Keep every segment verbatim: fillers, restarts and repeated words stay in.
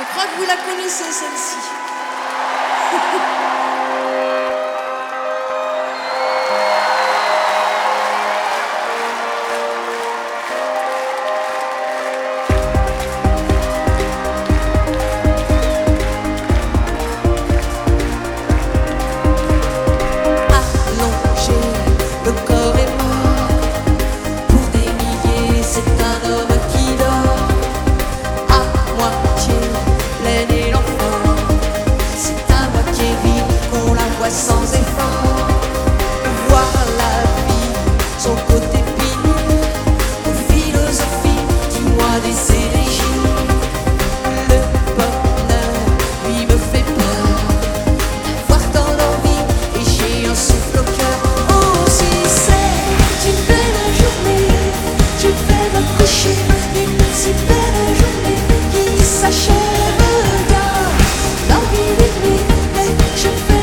Je crois que vous la connaissez, celle-ci. Sans effort, voir la vie, son côté pire, aux philosophies, dis-moi des élégies. Le bonheur, lui, me fait peur, voir dans l'envie et j'ai un souffle au cœur. Oh, si c'est une belle journée, je vais me coucher, une si belle journée qui s'achève dans l'envie d'aimer, mais je vais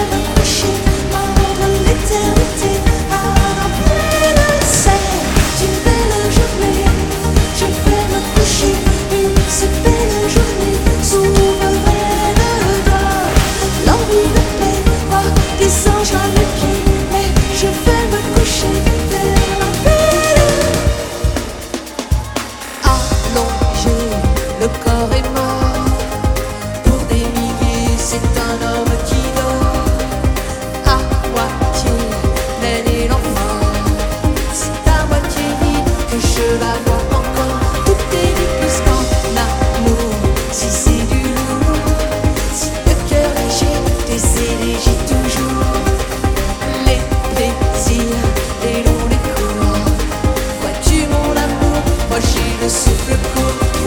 le corps est mort, pour des milliers c'est un homme qui dort, à moitié l'aine et l'enfant, c'est à moitié vide que je la vois encore, tout est dit puisqu'en amour, si c'est du lourd, si le cœur est léger, des élégies toujours, les plaisirs, les longs, les courts, vois-tu mon amour, moi j'ai le souffle court.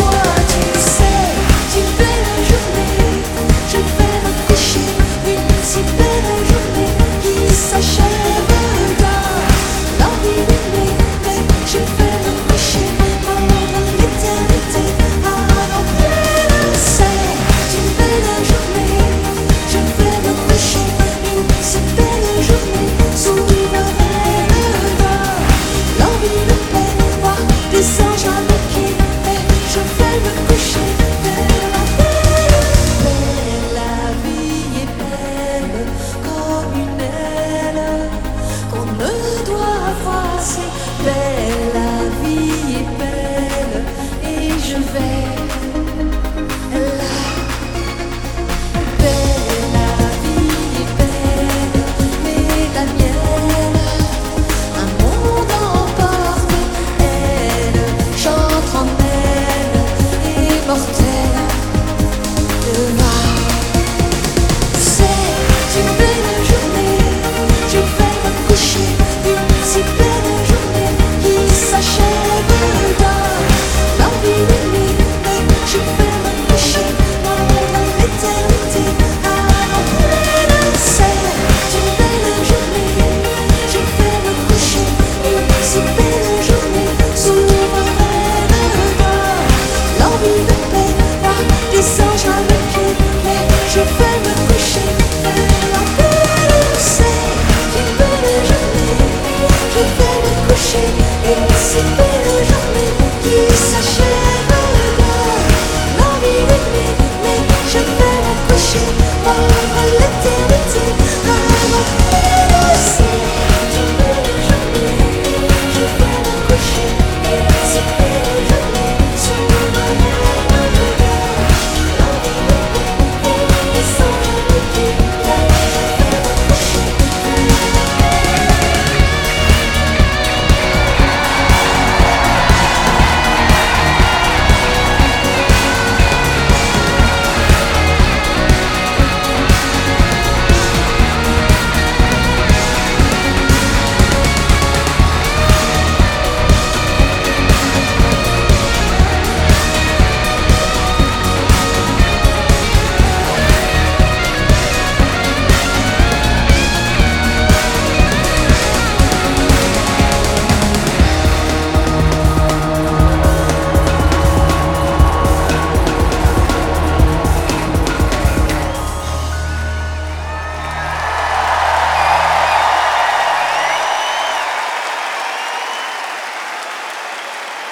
Belle, la vie est belle et je vais là. Belle, la vie est belle, mais la mienne, un monde emporte, elle chante en elle, immortelle, c'est une belle journée, je vais me coucher, une si belle journée qui s'achève dans l'envie d'aimer, mais je vais me coucher dans l'éternité en pleine. C'est une belle journée, je vais me coucher, une si belle journée sous ma reine d'or, l'envie de paix, voir des anges à mes pieds, mais je vais me coucher dans la paix. C'est une belle journée, je vais me coucher, une si belle journée qui s'achève dans l'envie d'aimer, mais je vais me coucher.